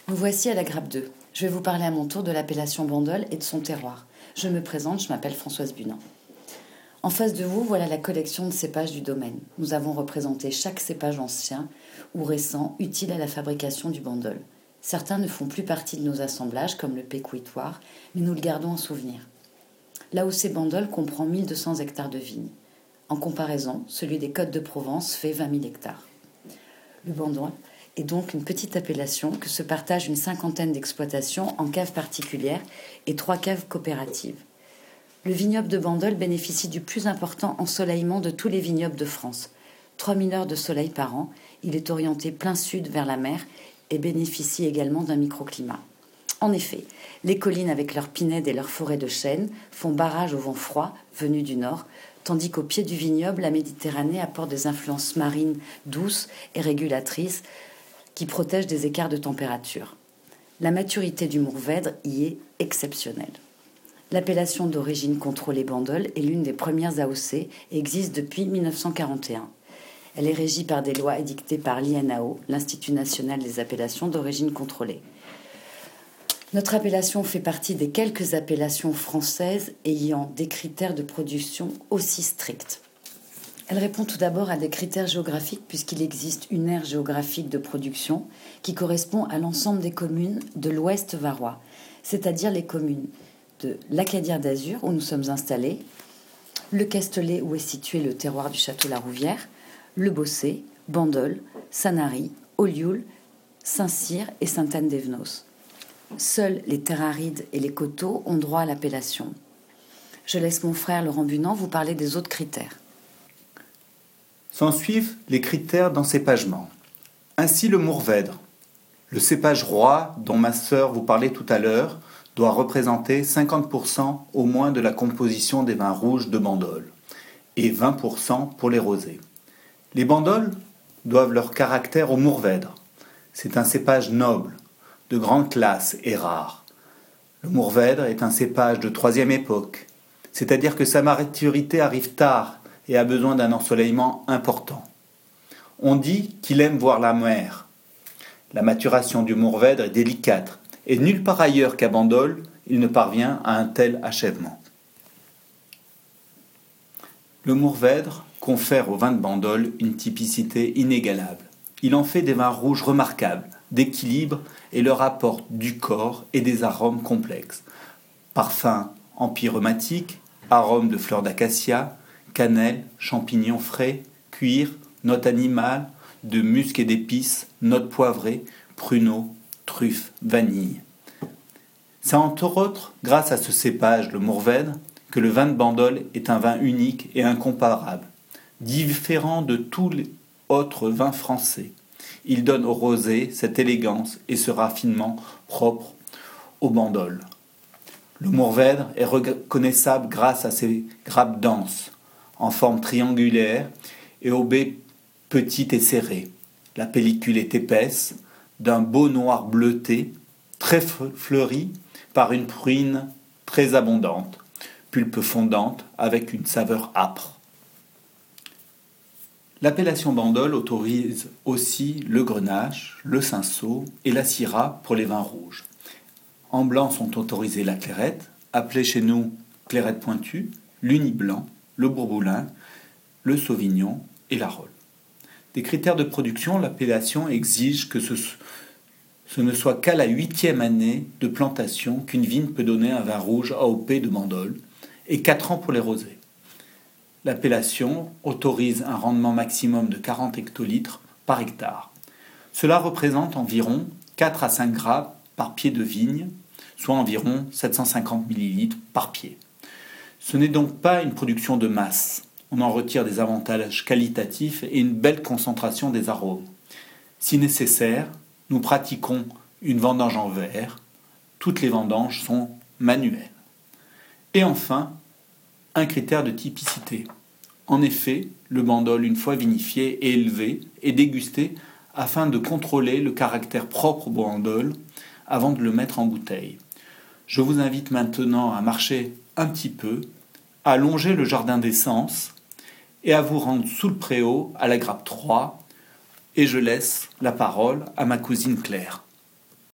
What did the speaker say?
Nous voici à la grappe 2. Je vais vous parler à mon tour de l'appellation Bandol et de son terroir. Je me présente, je m'appelle Françoise Bunin. En face de vous, voilà la collection de cépages du domaine. Nous avons représenté chaque cépage ancien ou récent utile à la fabrication du Bandol. Certains ne font plus partie de nos assemblages, comme le pécuitoire, mais nous le gardons en souvenir. L'AOC Bandol comprend 1200 hectares de vignes. En comparaison, celui des Côtes de Provence fait 20 000 hectares. Le Bandol est donc une petite appellation que se partagent une cinquantaine d'exploitations en caves particulières et 3 caves coopératives. Le vignoble de Bandol bénéficie du plus important ensoleillement de tous les vignobles de France. 3000 heures de soleil par an, il est orienté plein sud vers la mer et bénéficie également d'un microclimat. En effet, les collines avec leurs pinèdes et leurs forêts de chênes font barrage au vent froid venu du nord, tandis qu'au pied du vignoble, la Méditerranée apporte des influences marines douces et régulatrices qui protègent des écarts de température. La maturité du Mourvèdre y est exceptionnelle. L'appellation d'origine contrôlée Bandol est l'une des premières AOC et existe depuis 1941. Elle est régie par des lois édictées par l'INAO, l'Institut national des appellations d'origine contrôlée. Notre appellation fait partie des quelques appellations françaises ayant des critères de production aussi stricts. Elle répond tout d'abord à des critères géographiques puisqu'il existe une aire géographique de production qui correspond à l'ensemble des communes de l'Ouest varois, c'est-à-dire les communes de l'Acadière d'Azur où nous sommes installés, le Castellet où est situé le terroir du château La Rouvière, le Bossé, Bandol, Sanary, Ollioules, Saint-Cyr et Sainte-Anne-d'Evenos. Seuls les terres arides et les coteaux ont droit à l'appellation. Je laisse mon frère Laurent Bunin vous parler des autres critères. S'ensuivent les critères d'encépagement. Ainsi le Mourvèdre, le cépage roi dont ma sœur vous parlait tout à l'heure, doit représenter 50% au moins de la composition des vins rouges de Bandol et 20% pour les rosés. Les Bandols doivent leur caractère au Mourvèdre. C'est un cépage noble, de grande classe et rare. Le Mourvèdre est un cépage de troisième époque, c'est-à-dire que sa maturité arrive tard et a besoin d'un ensoleillement important. On dit qu'il aime voir la mer. La maturation du Mourvèdre est délicate, et nulle part ailleurs qu'à Bandol, il ne parvient à un tel achèvement. Le Mourvèdre confère au vin de Bandol une typicité inégalable. Il en fait des vins rouges remarquables, d'équilibre et leur apporte du corps et des arômes complexes. Parfums empyromatiques, arômes de fleurs d'acacia, cannelle, champignons frais, cuir, notes animales, de musc et d'épices, notes poivrées, pruneaux, truffes, vanille. C'est entre autres grâce à ce cépage, le Mourvèdre, que le vin de Bandol est un vin unique et incomparable, différent de tous les autres vins français. Il donne au rosé cette élégance et ce raffinement propre au Bandol. Le Mourvèdre est reconnaissable grâce à ses grappes denses, en forme triangulaire et aux baies petites et serrées. La pellicule est épaisse, d'un beau noir bleuté, très fleuri par une pruine très abondante, pulpe fondante avec une saveur âpre. L'appellation Bandol autorise aussi le Grenache, le Cinsault et la Syrah pour les vins rouges. En blanc sont autorisés la Clairette, appelée chez nous Clairette pointue, l'Uni blanc, le Bourboulin, le Sauvignon et la Rolle. Des critères de production, l'appellation exige que ce ne soit qu'à la 8e année de plantation qu'une vigne peut donner un vin rouge AOP de Bandol et 4 ans pour les rosés. L'appellation autorise un rendement maximum de 40 hectolitres par hectare. Cela représente environ 4 à 5 grammes par pied de vigne, soit environ 750 millilitres par pied. Ce n'est donc pas une production de masse. On en retire des avantages qualitatifs et une belle concentration des arômes. Si nécessaire, nous pratiquons une vendange en verre. Toutes les vendanges sont manuelles. Et enfin, un critère de typicité. En effet, le Bandol, une fois vinifié et élevé, est dégusté afin de contrôler le caractère propre au Bandol avant de le mettre en bouteille. Je vous invite maintenant à marcher un petit peu, à longer le jardin des Sens et à vous rendre sous le préau à la grappe 3. Et je laisse la parole à ma cousine Claire.